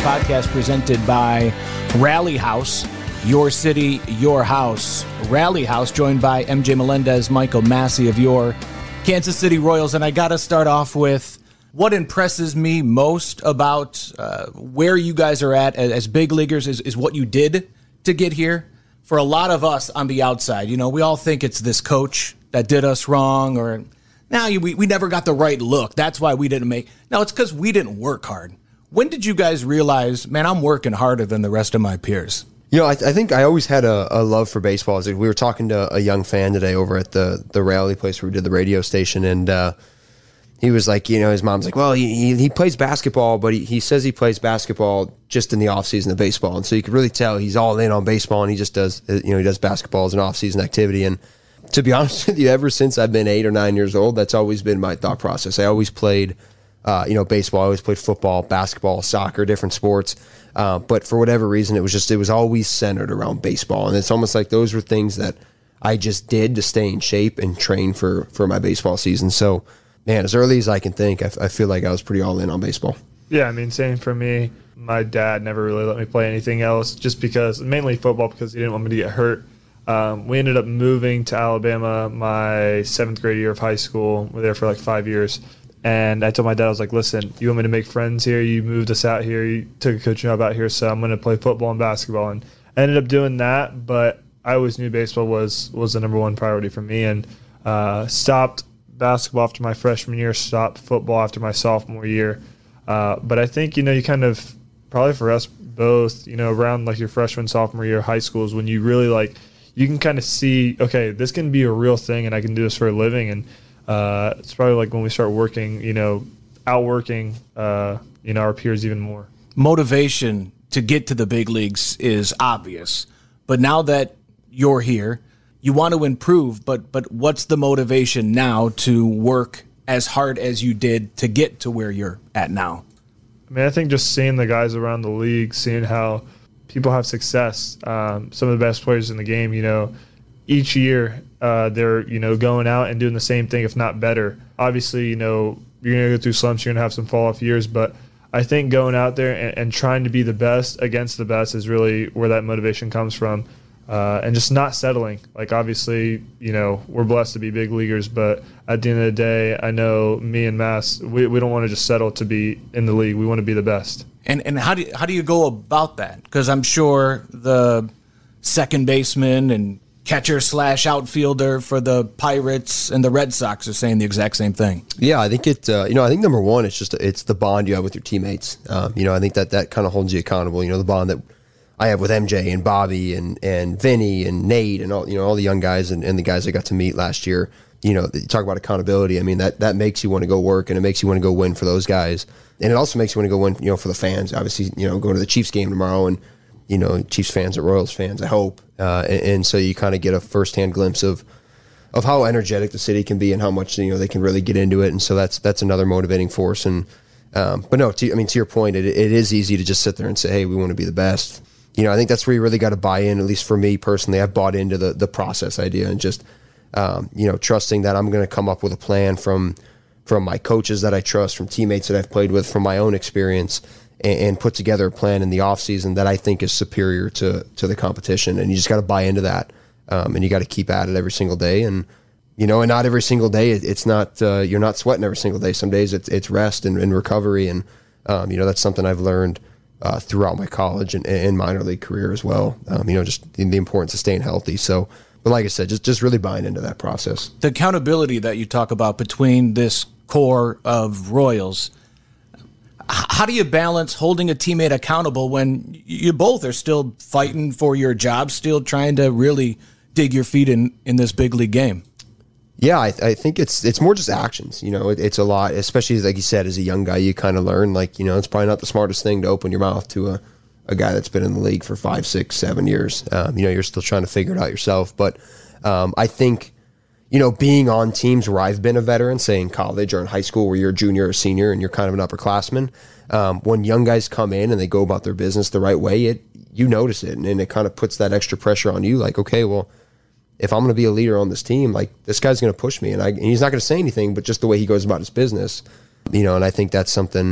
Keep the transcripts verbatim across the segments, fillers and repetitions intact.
podcast presented by Rally House. Your city, your house. Rally House, joined by M J Melendez, Michael Massey of your Kansas City Royals. And I got to start off with what impresses me most about uh, where you guys are at as, as big leaguers is, is what you did to get here. For a lot of us on the outside, you know, we all think it's this coach that did us wrong, or now nah, we, we never got the right look. That's why we didn't make. No, it's because we didn't work hard. When did you guys realize, man, I'm working harder than the rest of my peers? You know, I, th- I think I always had a, a love for baseball. We were talking to a young fan today over at the the rally place where we did the radio station, and uh, he was like, you know, his mom's like, well, he he, he plays basketball, but he, he says he plays basketball just in the offseason of baseball. And so you could really tell he's all in on baseball, and he just does, you know, he does basketball as an offseason activity. And to be honest with you, ever since I've been eight or nine years old, that's always been my thought process. I always played, uh, you know, baseball. I always played football, basketball, soccer, different sports. Uh, but for whatever reason, it was just, it was always centered around baseball. And it's almost like those were things that I just did to stay in shape and train for, for my baseball season. So, man, as early as I can think, I, I feel like I was pretty all in on baseball. Yeah, I mean, same for me. My dad never really let me play anything else just because, mainly football, because he didn't want me to get hurt. Um, we ended up moving to Alabama my seventh grade year of high school. We were there for like five years. And I told my dad, I was like, listen, you want me to make friends here? You moved us out here. You took a coaching job out here, so I'm going to play football and basketball. And I ended up doing that, but I always knew baseball was, was the number one priority for me, and uh, stopped basketball after my freshman year, stopped football after my sophomore year. Uh, but I think, you know, you kind of, probably for us both, you know, around like your freshman, sophomore year of high school is when you really like, you can kind of see, okay, this can be a real thing and I can do this for a living. And uh, it's probably like when we start working, you know, outworking, uh, you know, our peers even more. Motivation to get to the big leagues is obvious. But now that you're here, you want to improve, but but what's the motivation now to work as hard as you did to get to where you're at now? I mean, I think just seeing the guys around the league, seeing how people have success, um, some of the best players in the game, you know, each year uh, they're, you know, going out and doing the same thing, if not better. Obviously, you know, you're going to go through slumps, you're going to have some fall-off years, but I think going out there and, and trying to be the best against the best is really where that motivation comes from. Uh, and just not settling. Like, obviously, you know, we're blessed to be big leaguers, but at the end of the day, I know me and Mass, we, we don't want to just settle to be in the league. We want to be the best. And and how do you, how do you go about that? Because I'm sure the second baseman and catcher slash outfielder for the Pirates and the Red Sox are saying the exact same thing. Yeah, I think it. Uh, you know, I think number one, it's just it's the bond you have with your teammates. Um, you know, I think that that kind of holds you accountable. You know, the bond that I have with M J and Bobby and, and Vinny and Nate and all, you know, all the young guys and, and the guys I got to meet last year. You know, you talk about accountability. I mean, that, that makes you want to go work, and it makes you want to go win for those guys. And it also makes you want to go win, you know, for the fans. Obviously, you know, going to the Chiefs game tomorrow, and, you know, Chiefs fans and Royals fans, I hope. Uh, and, and so you kind of get a firsthand glimpse of of how energetic the city can be and how much, you know, they can really get into it. And so that's that's another motivating force. And um, but no, to, I mean, to your point, it, it is easy to just sit there and say, hey, we want to be the best. You know, I think that's where you really got to buy in, at least for me personally. I've bought into the the process idea and just, um, you know, trusting that I'm going to come up with a plan from from my coaches that I trust, from teammates that I've played with, from my own experience, and, and put together a plan in the offseason that I think is superior to to the competition. And you just got to buy into that, um, and you got to keep at it every single day. And, you know, and not every single day, it, it's not, uh, you're not sweating every single day. Some days it's, it's rest and, and recovery. And, um, you know, that's something I've learned Uh, throughout my college and, and minor league career as well. Um, you know, just the, the importance of staying healthy. So, but like I said, just just really buying into that process. The accountability that you talk about between this core of Royals, how do you balance holding a teammate accountable when you both are still fighting for your job, still trying to really dig your feet in, in this big league game? Yeah, I, I think it's it's more just actions. You know, it, it's a lot, especially like you said, as a young guy, you kind of learn, like, you know, it's probably not the smartest thing to open your mouth to a, a guy that's been in the league for five, six, seven years. Um, you know, you're still trying to figure it out yourself. But um, I think, you know, being on teams where I've been a veteran, say in college or in high school where you're a junior or senior and you're kind of an upperclassman, um, when young guys come in and they go about their business the right way, it you notice it, and, and it kind of puts that extra pressure on you. Like, okay, well, if I'm going to be a leader on this team, like, this guy's going to push me, and, I, and he's not going to say anything, but just the way he goes about his business, you know, and I think that's something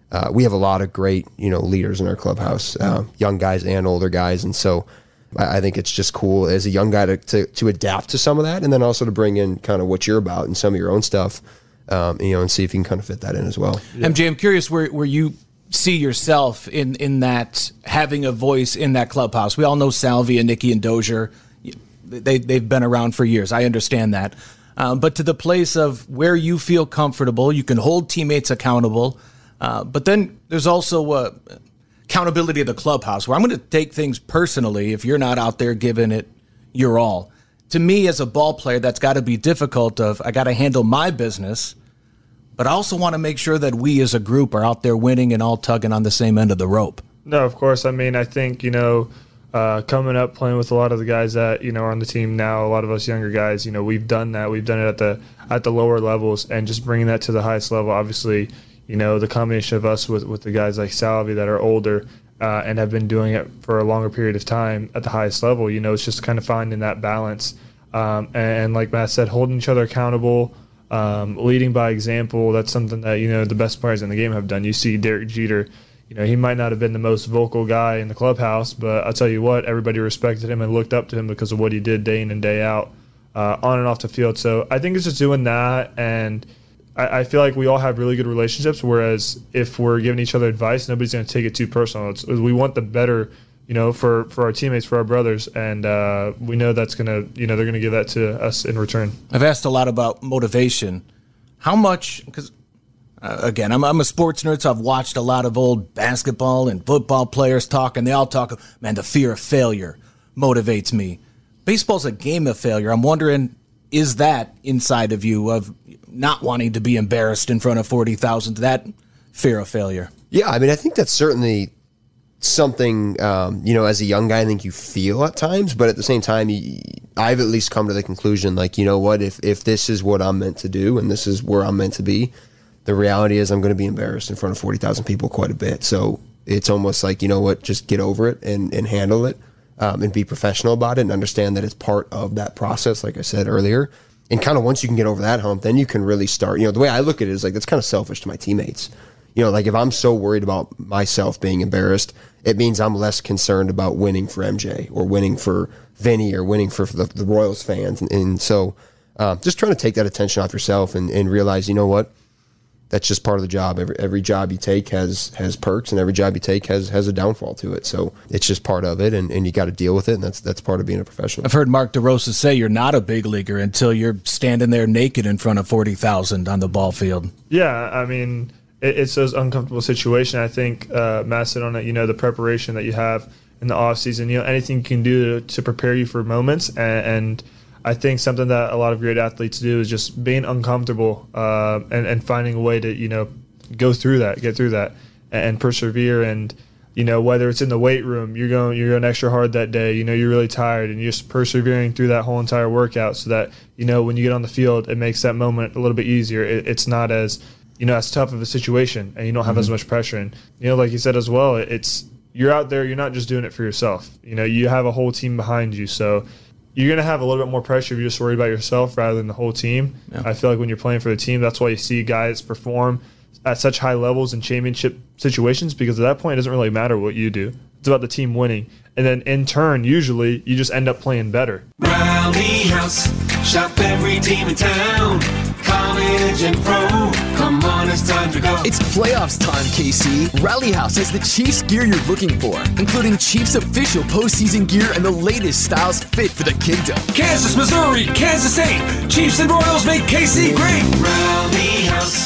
uh, we have a lot of great, you know, leaders in our clubhouse, uh, young guys and older guys. And so I, I think it's just cool as a young guy to, to, to adapt to some of that, and then also to bring in kind of what you're about and some of your own stuff, um, you know, and see if you can kind of fit that in as well. Yeah. M J, I'm curious where, where you see yourself in, in that, having a voice in that clubhouse. We all know Salvi and Nikki and Dozier. They, they've been around for years. I understand that. Um, but to the place of where you feel comfortable, you can hold teammates accountable. Uh, but then there's also uh, accountability of the clubhouse, where I'm going to take things personally if you're not out there giving it your all. To me, as a ball player, that's got to be difficult. Of I got to handle my business, but I also want to make sure that we as a group are out there winning and all tugging on the same end of the rope. No, of course. I mean, I think, you know, uh, coming up, playing with a lot of the guys that, you know, are on the team now, a lot of us younger guys, you know, we've done that. We've done it at the at the lower levels, and just bringing that to the highest level. Obviously, you know, the combination of us with, with the guys like Salvi that are older uh, and have been doing it for a longer period of time at the highest level, you know, it's just kind of finding that balance. Um, and, and like Matt said, holding each other accountable, um, leading by example. That's something that, you know, the best players in the game have done. You see Derek Jeter. You know, he might not have been the most vocal guy in the clubhouse, but I'll tell you what, everybody respected him and looked up to him because of what he did day in and day out uh, on and off the field. So I think it's just doing that, and I, I feel like we all have really good relationships, whereas if we're giving each other advice, nobody's going to take it too personal. It's, we want the better, you know, for, for our teammates, for our brothers, and uh, we know that's going to, you know, they're going to give that to us in return. I've asked a lot about motivation. How much, because Uh, again, I'm, I'm a sports nerd, so I've watched a lot of old basketball and football players talk, and they all talk, man, the fear of failure motivates me. Baseball's a game of failure. I'm wondering, is that inside of you, of not wanting to be embarrassed in front of forty thousand, that fear of failure? Yeah, I mean, I think that's certainly something, um, you know, as a young guy, I think you feel at times, but at the same time, you, I've at least come to the conclusion, like, you know what, if, if this is what I'm meant to do and this is where I'm meant to be, the reality is I'm going to be embarrassed in front of forty thousand people quite a bit. So it's almost like, you know what, just get over it and, and handle it um, and be professional about it and understand that it's part of that process, like I said earlier. And kind of once you can get over that hump, then you can really start. You know, the way I look at it is like, that's kind of selfish to my teammates. You know, like if I'm so worried about myself being embarrassed, it means I'm less concerned about winning for M J or winning for Vinny or winning for the, the Royals fans. And, and so um, just trying to take that attention off yourself and, and realize, you know what, that's just part of the job. Every every job you take has has perks, and every job you take has has a downfall to it. So it's just part of it, and, and you got to deal with it, and that's that's part of being a professional. I've heard Mark DeRosa say you're not a big leaguer until you're standing there naked in front of forty thousand on the ball field. Yeah, I mean, it, it's those uncomfortable situations. I think uh, Matt said on it, you know, the preparation that you have in the off season, you know, anything you can do to, to prepare you for moments, and, and I think something that a lot of great athletes do is just being uncomfortable uh, and, and finding a way to, you know, go through that, get through that, and, and persevere. And, you know, whether it's in the weight room, you're going you're going extra hard that day, you know, you're really tired, and you're just persevering through that whole entire workout so that, you know, when you get on the field, it makes that moment a little bit easier. It, it's not as, you know, as tough of a situation, and you don't have mm-hmm. as much pressure. And, you know, like you said as well, it's you're out there, you're not just doing it for yourself. You know, you have a whole team behind you, so you're going to have a little bit more pressure if you're just worried about yourself rather than the whole team. Yeah. I feel like when you're playing for the team, that's why you see guys perform at such high levels in championship situations, because at that point, it doesn't really matter what you do. It's about the team winning. And then in turn, usually, you just end up playing better. Rally House, shop every team in town. College and pro, come on, it's time to go. It's playoffs time, K C. Rally House has the Chiefs gear you're looking for, including Chiefs official postseason gear and the latest styles fit for the kingdom. Kansas, Missouri, Kansas State, Chiefs and Royals make K C great. Rally House,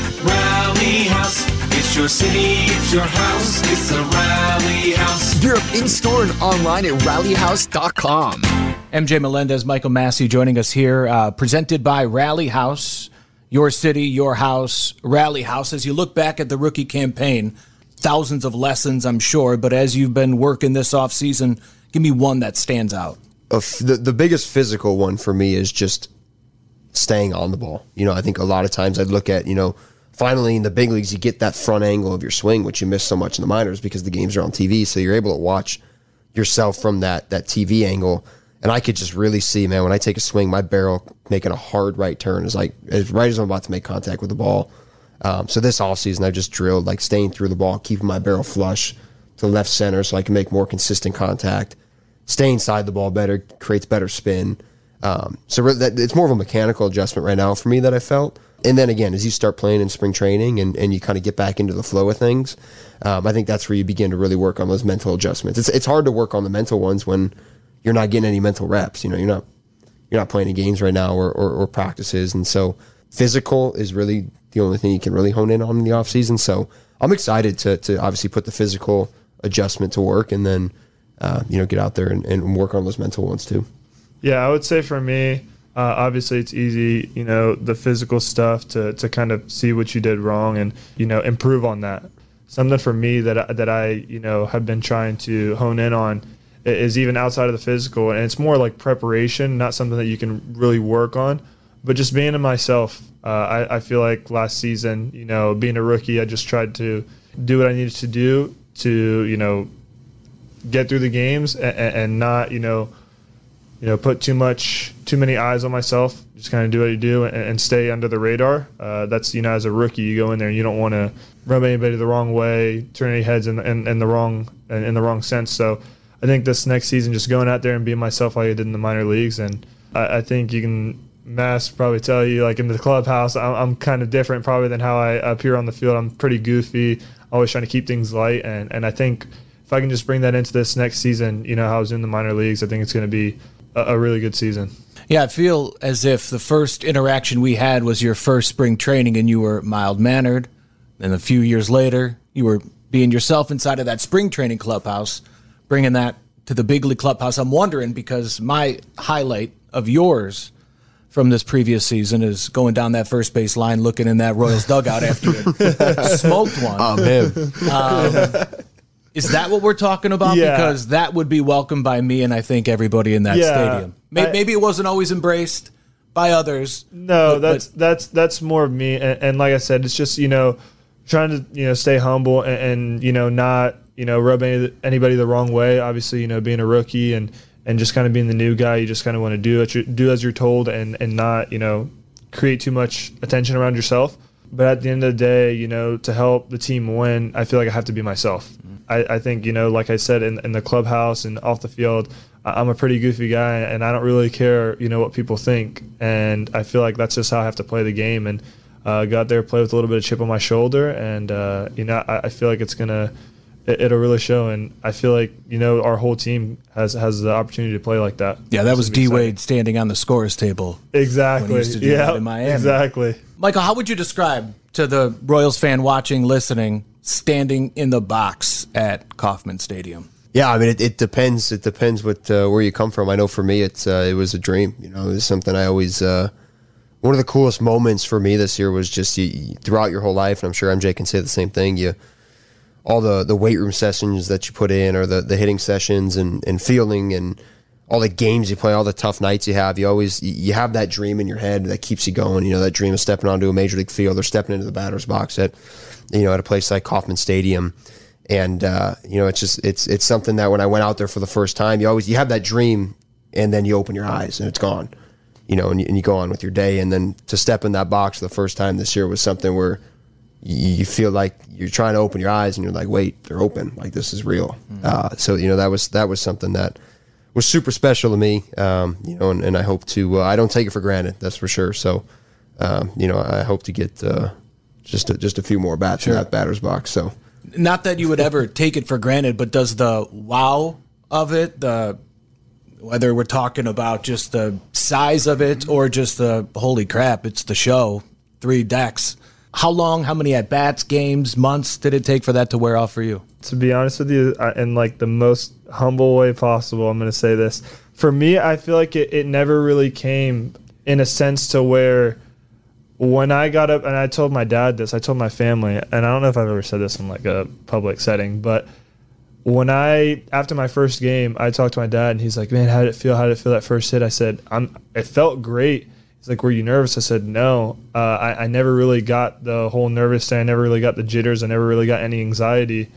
Rally House. It's your city, it's your house, it's the Rally House. Gear up in-store and online at rally house dot com. M J Melendez, Michael Massey joining us here, uh, presented by Rally House, your city, your house, Rally House. As you look back at the rookie campaign, thousands of lessons, I'm sure, but as you've been working this offseason, give me one that stands out. Uh, the, the biggest physical one for me is just staying on the ball. You know, I think a lot of times I'd look at, you know, finally in the big leagues, you get that front angle of your swing, which you miss so much in the minors because the games are on T V, so you're able to watch yourself from that that T V angle. And I could just really see, man, when I take a swing, my barrel making a hard right turn is like as right as I'm about to make contact with the ball. Um, so this offseason, I've just drilled like staying through the ball, keeping my barrel flush to left center so I can make more consistent contact. Staying inside the ball better creates better spin. Um, so really that, it's more of a mechanical adjustment right now for me that I felt. And then again, as you start playing in spring training and, and you kind of get back into the flow of things, um, I think that's where you begin to really work on those mental adjustments. It's it's hard to work on the mental ones when you're not getting any mental reps. You know, you're not you're not playing any games right now or, or, or practices. And so physical is really the only thing you can really hone in on in the off season. So I'm excited to to obviously put the physical adjustment to work and then uh, you know get out there and, and work on those mental ones too. Yeah, I would say for me, uh, obviously it's easy, you know, the physical stuff to, to kind of see what you did wrong and, you know, improve on that. Something for me that, I- that I, you know, have been trying to hone in on is even outside of the physical. And it's more like preparation, not something that you can really work on, but just being in myself. Uh, I, I feel like last season, you know, being a rookie, I just tried to do what I needed to do to, you know, get through the games and, and not, you know, you know, put too much, too many eyes on myself. Just kind of do what you do and, and stay under the radar. Uh, that's, you know, as a rookie, you go in there and you don't want to rub anybody the wrong way, turn any heads in, in, in the wrong in, in the wrong sense. So I think this next season, just going out there and being myself like I did in the minor leagues, and I, I think you can, Mass probably tell you, like in the clubhouse, I'm, I'm kind of different probably than how I appear on the field. I'm pretty goofy, always trying to keep things light, and and I think if I can just bring that into this next season, you know, how I was in the minor leagues, I think it's going to be a really good season. Yeah, I feel as if the first interaction we had was your first spring training and you were mild-mannered. And a few years later, you were being yourself inside of that spring training clubhouse, bringing that to the big league clubhouse. I'm wondering, because my highlight of yours from this previous season is going down that first base line, looking in that Royals dugout after you smoked one. Oh, man. Um, Is that what we're talking about? Yeah. Because that would be welcomed by me and I think everybody in that Yeah, stadium. Maybe, I- maybe it wasn't always embraced by others. No, but- that's but- that's that's more of me, and, and like I said, it's just, you know, trying to, you know, stay humble and, and you know, not, you know, rub any, anybody the wrong way. Obviously, you know, being a rookie and, and just kind of being the new guy, you just kind of want to do what you do as you're told, and and not, you know, create too much attention around yourself. But at the end of the day, you know, to help the team win, I feel like I have to be myself. Mm-hmm. I, I think, you know, like I said, in, in the clubhouse and off the field, I'm a pretty goofy guy, and I don't really care, you know, what people think. And I feel like that's just how I have to play the game, and uh, go out there, play with a little bit of chip on my shoulder. And, uh, you know, I, I feel like it's going to, it, it'll really show. And I feel like, you know, our whole team has, has the opportunity to play like that. Yeah, that was This will be D. Wade exciting. standing on the scores table. Exactly. When he used to do yeah, that in Miami. exactly. Michael, how would you describe to the Royals fan watching, listening, standing in the box at Kauffman Stadium? Yeah, I mean, it, it depends. It depends what uh, where you come from. I know for me, it's uh, it was a dream. You know, it was something I always. Uh, one of the coolest moments for me this year was just you, you, throughout your whole life, and I'm sure M J can say the same thing. You, all the, the weight room sessions that you put in, or the, the hitting sessions, and, and fielding, and all the games you play, all the tough nights you have. You always you have that dream in your head that keeps you going. You know, that dream of stepping onto a major league field or stepping into the batter's box at, you know, at a place like Kauffman Stadium. And, uh, you know, it's just, it's, it's something that when I went out there for the first time, you always, you have that dream, and then you open your eyes and it's gone, you know, and you, and you go on with your day. And then to step in that box for the first time this year was something where you, you feel like you're trying to open your eyes and you're like, wait, they're open. Like, this is real. Mm-hmm. Uh, so, you know, that was, that was something that was super special to me. Um, you know, and, and I hope to, uh, I don't take it for granted. That's for sure. So, um, you know, I hope to get, uh, just a, just a few more bats Sure. in that batter's box. So, Not that you would ever take it for granted, but does the wow of it, the whether we're talking about just the size of it or just the holy crap, it's the show, three decks. How long, how many at-bats, games, months did it take for that to wear off for you? To be honest with you, I- in like the most humble way possible, I'm going to say this. For me, I feel like it, it never really came in a sense to where when I got up, and I told my dad this, I told my family, and I don't know if I've ever said this in like a public setting, but when I, after my first game, I talked to my dad, and he's like, man, how did it feel? How did it feel that first hit? I said, I'm. It felt great. He's like, were you nervous? I said, no. Uh, I, I never really got the whole nervous thing. I never really got the jitters. I never really got any anxiety.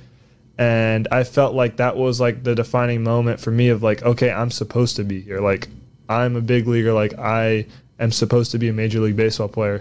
And I felt like that was like the defining moment for me of like, okay, I'm supposed to be here. Like, I'm a big leaguer. Like, I am supposed to be a Major League Baseball player.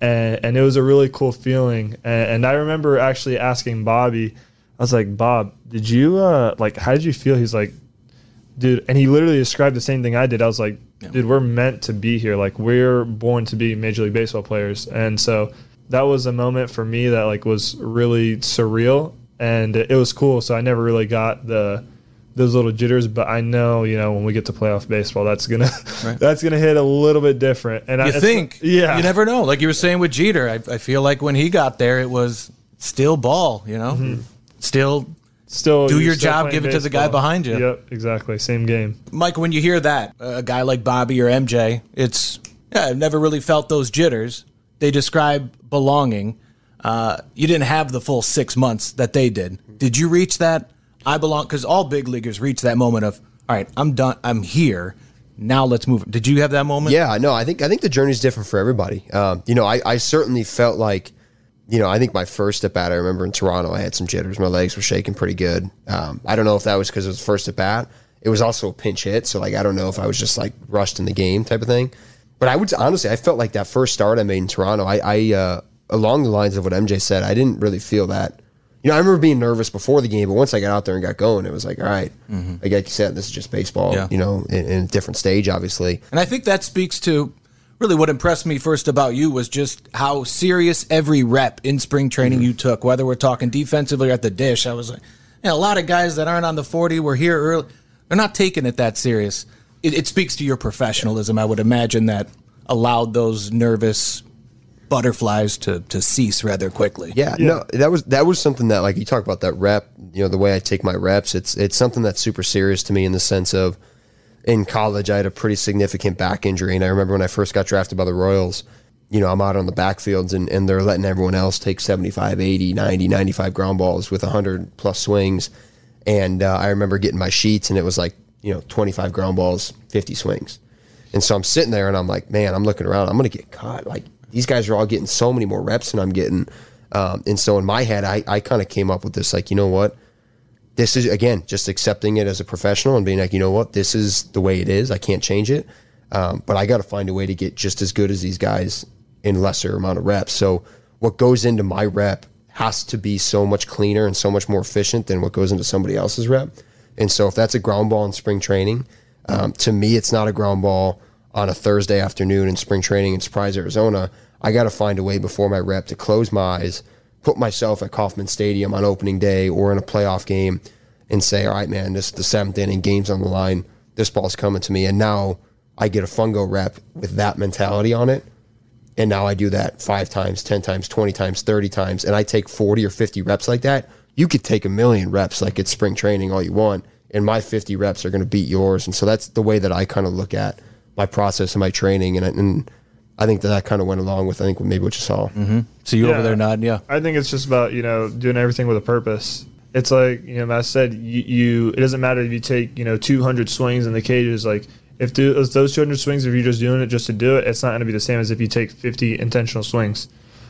and, and it was a really cool feeling. And, and I remember actually asking Bobby, I was like, Bob, did you, uh, like, how did you feel? He's like, dude, and he literally described the same thing I did. I was like, yeah. dude, we're meant to be here. Like, we're born to be Major League Baseball players. And so that was a moment for me that, like, was really surreal, and it, it was cool. So I never really got the those little jitters, but I know, you know, when we get to playoff baseball, that's gonna right. that's gonna hit a little bit different. And you I think, yeah, you never know. Like you were saying with Jeter, I, I feel like when he got there, it was still ball. You know, mm-hmm. still, still do your job, give it baseball. to the guy behind you. Yep, exactly, same game. Mike, when you hear that, a guy like Bobby or M J, it's yeah, I've never really felt those jitters. They describe belonging. Uh, you didn't have the full six months that they did. Did you reach that? I belong, because all big leaguers reach that moment of, all right, I'm done, I'm here. Now let's move. Did you have that moment? Yeah, no, I think I think the journey is different for everybody. Um, you know, I, I certainly felt like, you know, I think my first at bat, I remember in Toronto, I had some jitters. My legs were shaking pretty good. Um, I don't know if that was because it was first at bat. It was also a pinch hit, so like I don't know if I was just like rushed in the game type of thing. But I would honestly, I felt like that first start I made in Toronto, I, I uh, along the lines of what M J said, I didn't really feel that. You know, I remember being nervous before the game, but once I got out there and got going, it was like, all right, mm-hmm. like you said, this is just baseball, yeah. you know, in, in a different stage, obviously. And I think that speaks to really what impressed me first about you was just how serious every rep in spring training mm-hmm. you took, whether we're talking defensively or at the dish. I was like, you know, a lot of guys that aren't on the forty were here early. They're not taking it that serious. It, it speaks to your professionalism, I would imagine, that allowed those nervous butterflies to, to cease rather quickly. Yeah, yeah, no, that was that was something that, like, you talk about that rep, you know, the way I take my reps, it's it's something that's super serious to me in the sense of, in college, I had a pretty significant back injury, and I remember when I first got drafted by the Royals, you know, I'm out on the backfields, and, and they're letting everyone else take seventy-five, eighty, ninety, ninety-five ground balls with one hundred plus swings, and uh, I remember getting my sheets, and it was like, you know, twenty-five ground balls, fifty swings. And so I'm sitting there, and I'm like, man, I'm looking around, I'm going to get caught. Like, these guys are all getting so many more reps than I'm getting. Um, and so in my head, I, I kind of came up with this, like, you know what? This is, again, just accepting it as a professional and being like, you know what? This is the way it is. I can't change it. Um, but I got to find a way to get just as good as these guys in lesser amount of reps. So what goes into my rep has to be so much cleaner and so much more efficient than what goes into somebody else's rep. And so if that's a ground ball in spring training, um, to me, it's not a ground ball on a Thursday afternoon in spring training in Surprise, Arizona. I got to find a way before my rep to close my eyes, put myself at Kauffman Stadium on opening day or in a playoff game and say, all right, man, this is the seventh inning, game's on the line, this ball's coming to me. And now I get a fungo rep with that mentality on it. And now I do that five times, ten times, twenty times, thirty times, and I take forty or fifty reps like that. You could take a million reps like it's spring training all you want, and my fifty reps are going to beat yours. And so that's the way that I kind of look at my process and my training, and, and I think that that kind of went along with, I think, maybe what you saw. Mm-hmm. So you yeah, over there nodding, yeah. I think it's just about, you know, doing everything with a purpose. It's like, you know, Matt said, you, you it doesn't matter if you take, you know, two hundred swings in the cages. Like, if those two hundred swings, if you're just doing it just to do it, it's not going to be the same as if you take fifty intentional swings.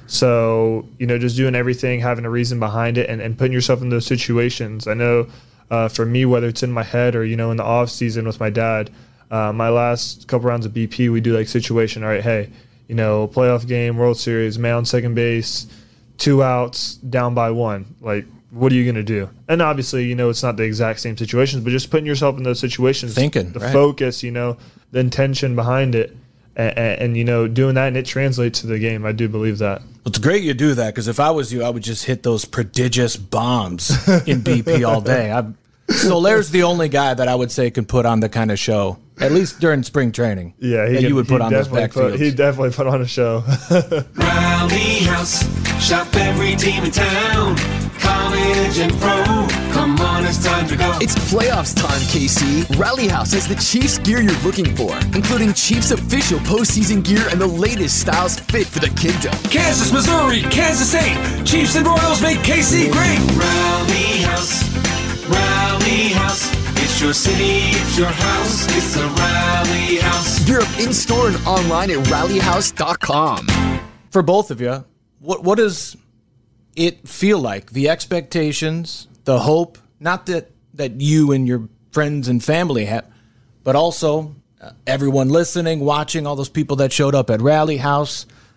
So, you know, just doing everything, having a reason behind it, and, and putting yourself in those situations. I know uh, for me, whether it's in my head or, you know, in the off season with my dad, Uh, my last couple rounds of B P, we do like situation. All right, hey, you know, playoff game, World Series, man on second base, two outs, down by one. Like, what are you going to do? And obviously, you know, it's not the exact same situations, but just putting yourself in those situations. Thinking, the right. focus, you know, the intention behind it. And, and, and, you know, doing that, and it translates to the game. I do believe that. Well, it's great you do that, because if I was you, I would just hit those prodigious bombs in B P all day. I, Soler's the only guy that I would say can put on the kind of show, at least during spring training. Yeah, he that can, you would put on those backfields. He definitely put on a show. Rally House, shop every team in town, college and pro. Come on, it's time to go. It's playoffs time, K C. Rally House has the Chiefs gear you're looking for, including Chiefs official postseason gear and the latest styles fit for the kingdom. Kansas, Missouri, Kansas State, Chiefs and Royals make K C great. Rally House, Rally House. It's your city, it's your house, it's the Rally House. Gear up in-store and online at rally house dot com. For both of you, what what does it feel like? The expectations, the hope, not that, that you and your friends and family have, but also uh, everyone listening, watching, all those people that showed up at Rally House.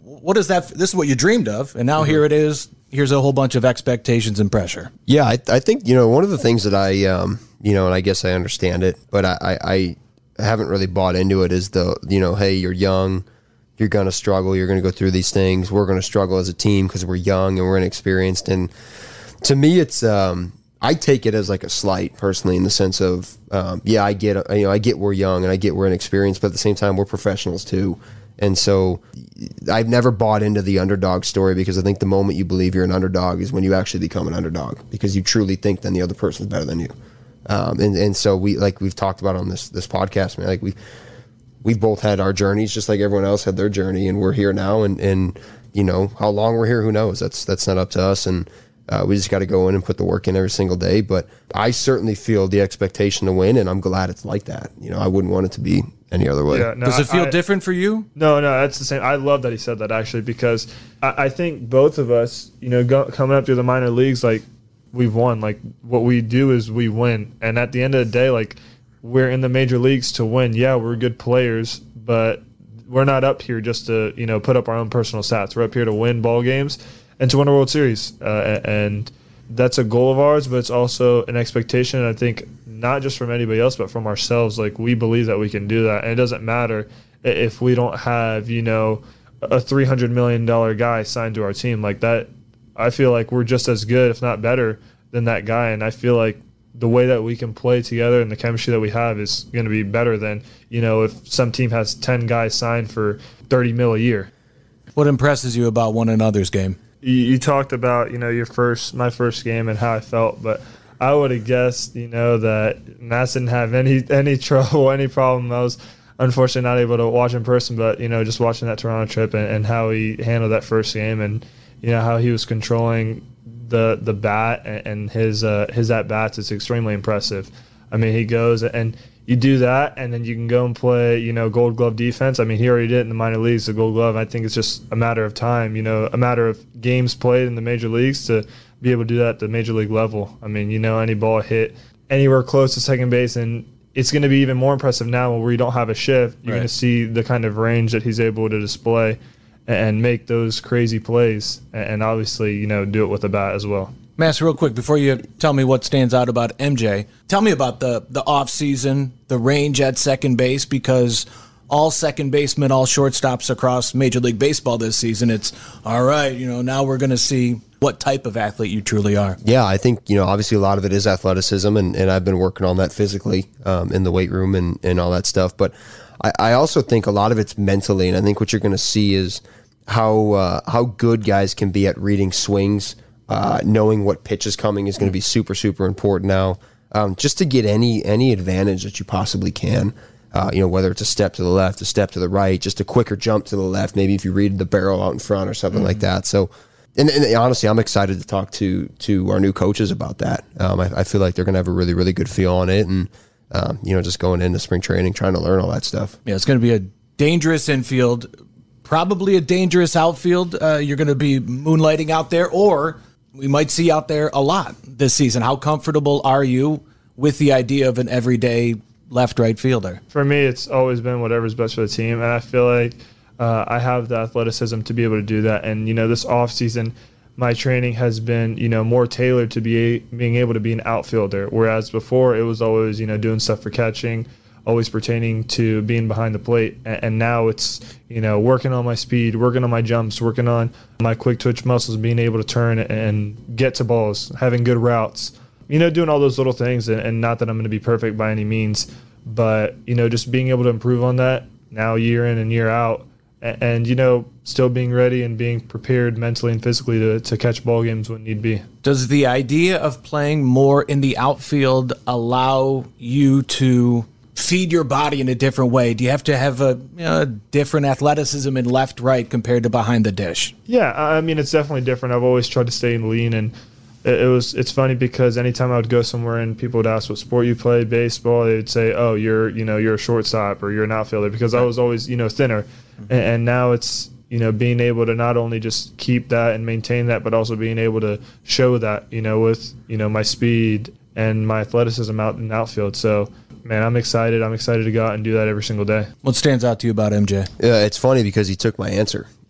what is that? This is what you dreamed of, and now mm-hmm. here it is. Here's a whole bunch of expectations and pressure. Yeah, I, I think, you know, one of the things that I, um, you know, and I guess I understand it, but I, I, I haven't really bought into it is the, you know, hey, you're young, you're going to struggle, you're going to go through these things. We're going to struggle as a team because we're young and we're inexperienced. And to me, it's, um, I take it as like a slight personally in the sense of, um, yeah, I get, you know, I get we're young and I get we're inexperienced, but at the same time, we're professionals too. And so I've never bought into the underdog story because I think the moment you believe you're an underdog is when you actually become an underdog because you truly think then the other person is better than you. Um, and, and so we, like we've talked about on this, this podcast, man, like we, we've both had our journeys just like everyone else had their journey, and we're here now. And, and, you know, how long we're here, who knows? That's, that's not up to us. And, uh, we just got to go in and put the work in every single day. But I certainly feel the expectation to win, and I'm glad it's like that. You know, I wouldn't want it to be any other way. Yeah, no, Does it feel I, different for you? No, no, that's the same. I love that he said that actually, because I, I think both of us, you know, go, coming up through the minor leagues, like we've won. Like what we do is we win. And at the end of the day, like we're in the major leagues to win. Yeah, we're good players, but we're not up here just to, you know, put up our own personal stats. We're up here to win ball games and to win a World Series. Uh, and that's a goal of ours, but it's also an expectation. And I think not just from anybody else, but from ourselves. Like we believe that we can do that. And it doesn't matter if we don't have, you know, a three hundred million dollars guy signed to our team like that. I feel like we're just as good, if not better, than that guy. And I feel like the way that we can play together and the chemistry that we have is going to be better than, you know, if some team has ten guys signed for thirty mil a year. What impresses you about one another's game? You, you talked about, you know, your first, my first game and how I felt, but I would have guessed, you know, that Mass didn't have any any trouble, any problem. I was unfortunately not able to watch in person, but, you know, just watching that Toronto trip and, and how he handled that first game and, you know, how he was controlling the the bat and, and his uh, his at bats is extremely impressive. I mean, he goes and you do that, and then you can go and play, you know, Gold Glove defense. I mean, he already did it in the minor leagues, the Gold Glove. I think it's just a matter of time, you know, a matter of games played in the major leagues to be able to do that at the major league level. I mean, you know, any ball hit anywhere close to second base, and it's going to be even more impressive now where you don't have a shift. You're right. going to see the kind of range that he's able to display and make those crazy plays, and obviously, you know, do it with a bat as well. Master, real quick, before you tell me what stands out about M J, tell me about the, the offseason, the range at second base, because all second basemen, all shortstops across Major League Baseball this season, it's, all right, you know, now we're going to see what type of athlete you truly are. Yeah, I think, you know, obviously a lot of it is athleticism, and, and I've been working on that physically um, in the weight room and, and all that stuff. But I, I also think a lot of it's mentally, and I think what you're going to see is how uh, how good guys can be at reading swings. Uh, knowing what pitch is coming is going to be super, super important now. Um, just to get any any advantage that you possibly can. Uh, you know, whether it's a step to the left, a step to the right, just a quicker jump to the left. Maybe if you read the barrel out in front or something mm-hmm. like that. So, and, and honestly, I'm excited to talk to to our new coaches about that. Um, I, I feel like they're going to have a really, really good feel on it, and um, you know, just going into spring training, trying to learn all that stuff. Yeah, it's going to be a dangerous infield, probably a dangerous outfield. Uh, you're going to be moonlighting out there, or we might see out there a lot this season. How comfortable are you with the idea of an everyday left-right fielder? For me, it's always been whatever's best for the team, and I feel like uh, I have the athleticism to be able to do that. And, you know, this offseason, my training has been, you know, more tailored to be being able to be an outfielder, whereas before it was always, you know, doing stuff for catching, always pertaining to being behind the plate. And now it's, you know, working on my speed, working on my jumps, working on my quick twitch muscles, being able to turn and get to balls, having good routes, you know, doing all those little things. And not that I'm going to be perfect by any means, but, you know, just being able to improve on that now year in and year out. And, you know, still being ready and being prepared mentally and physically to, to catch ball games when need be. Does the idea of playing more in the outfield allow you to feed your body in a different way? Do you have to have a, you know, a different athleticism in left, right compared to behind the dish? Yeah, I mean, it's definitely different. I've always tried to stay lean, and it, it was it's funny because anytime I would go somewhere and people would ask what sport you played, baseball, they would say, oh, you're, you know, you're a shortstop or you're an outfielder, because I was always, you know, thinner. Mm-hmm. And, and now it's, you know, being able to not only just keep that and maintain that, but also being able to show that, you know, with, you know, my speed and my athleticism out in the outfield. So, man, I'm excited. I'm excited to go out and do that every single day. What stands out to you about M J? Yeah, it's funny because he took my answer.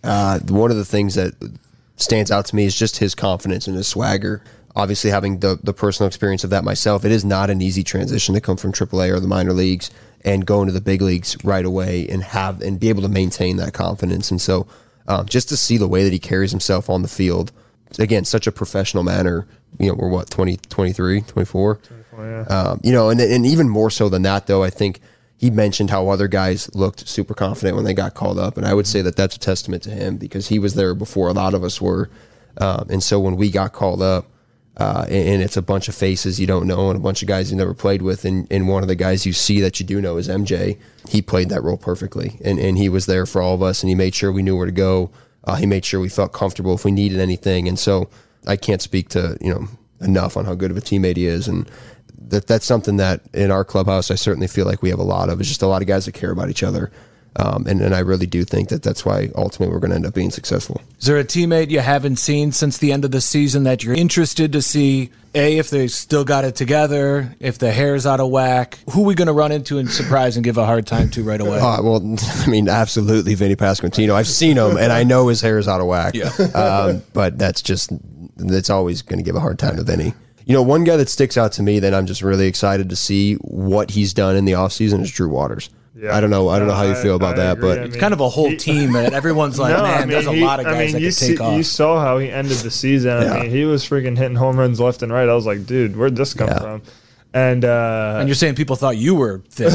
Uh, one of the things that stands out to me is just his confidence and his swagger. Obviously, having the, the personal experience of that myself, it is not an easy transition to come from triple A or the minor leagues and go into the big leagues right away and have and be able to maintain that confidence. And so um, just to see the way that he carries himself on the field, again, such a professional manner, you know, we're what, twenty, twenty-three, twenty-four? twenty-four, yeah. Um, you know, and, and even more so than that, though, I think he mentioned how other guys looked super confident when they got called up. And I would say that that's a testament to him because he was there before a lot of us were. Um, and so when we got called up, Uh, and, and it's a bunch of faces you don't know and a bunch of guys you never played with. And, and one of the guys you see that you do know is M J. He played that role perfectly. And, and he was there for all of us, and he made sure we knew where to go. Uh, he made sure we felt comfortable if we needed anything. And so I can't speak to, you know, enough on how good of a teammate he is. And that that's something that in our clubhouse, I certainly feel like we have a lot of. It's just a lot of guys that care about each other. Um, and, and I really do think that that's why ultimately we're going to end up being successful. Is there a teammate you haven't seen since the end of the season that you're interested to see, A, if they still got it together, if the hair's out of whack? Who are we going to run into and surprise and give a hard time to right away? Uh, well, I mean, absolutely Vinny Pasquantino. I've seen him, and I know his hair is out of whack. Yeah. um, but that's just, that's always going to give a hard time to Vinny. You know, one guy that sticks out to me that I'm just really excited to see what he's done in the offseason is Drew Waters. Yeah. I don't know. I don't know how you feel about I, I that, agree. but I mean, it's kind of a whole he, team that everyone's like, no, man, I mean, there's a he, lot of guys I mean, that you could take see, off. You saw how he ended the season. Yeah. I mean, he was freaking hitting home runs left and right. I was like, dude, where'd this come yeah. from? And uh, and you're saying people thought you were thin.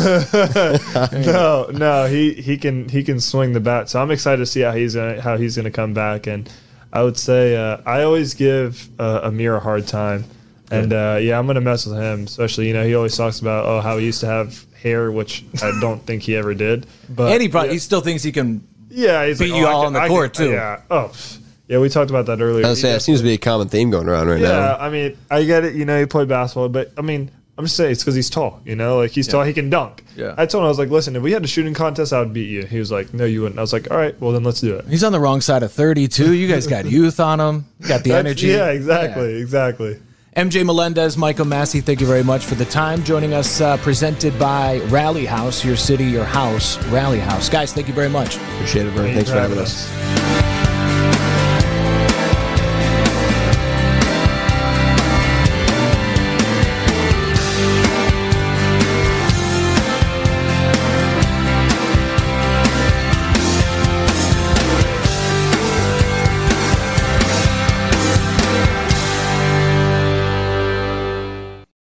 no, no, he, he can he can swing the bat. So I'm excited to see how he's gonna, how he's going to come back. And I would say uh, I always give uh, Amir a hard time. And uh, yeah, I'm gonna mess with him, especially, you know, he always talks about oh how he used to have hair, which I don't think he ever did. But and he probably yeah. he still thinks he can yeah he's beat like, you oh, all can, on the I court can, too. Yeah. Oh, yeah. We talked about that earlier. I was saying, it seems to be a common theme going around right yeah, now. Yeah, I mean, I get it. You know, you play basketball, but I mean, I'm just saying it's because he's tall. You know, like he's yeah. tall, he can dunk. Yeah. I told him, I was like, listen, if we had a shooting contest, I would beat you. He was like, no, you wouldn't. I was like, all right, well then let's do it. He's on the wrong side of thirty too. You guys got youth on him. Got the energy. Yeah, exactly, yeah. exactly. M J Melendez, Michael Massey, thank you very much for the time. Joining us, uh, presented by Rally House, your city, your house, Rally House. Guys, thank you very much. Appreciate it, bro. Thanks, Thanks for having us. us.